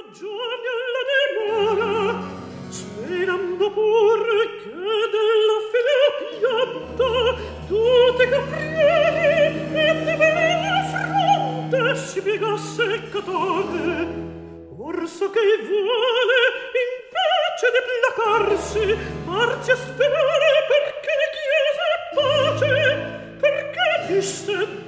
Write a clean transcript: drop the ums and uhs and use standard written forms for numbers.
ragioni alla dimora, sperando pur che della fede pianta tu ti caprieri e di bella fronte si piegasse Catone. Orso che vuole invece di placarsi farci a sperare perché chiese pace, perché disse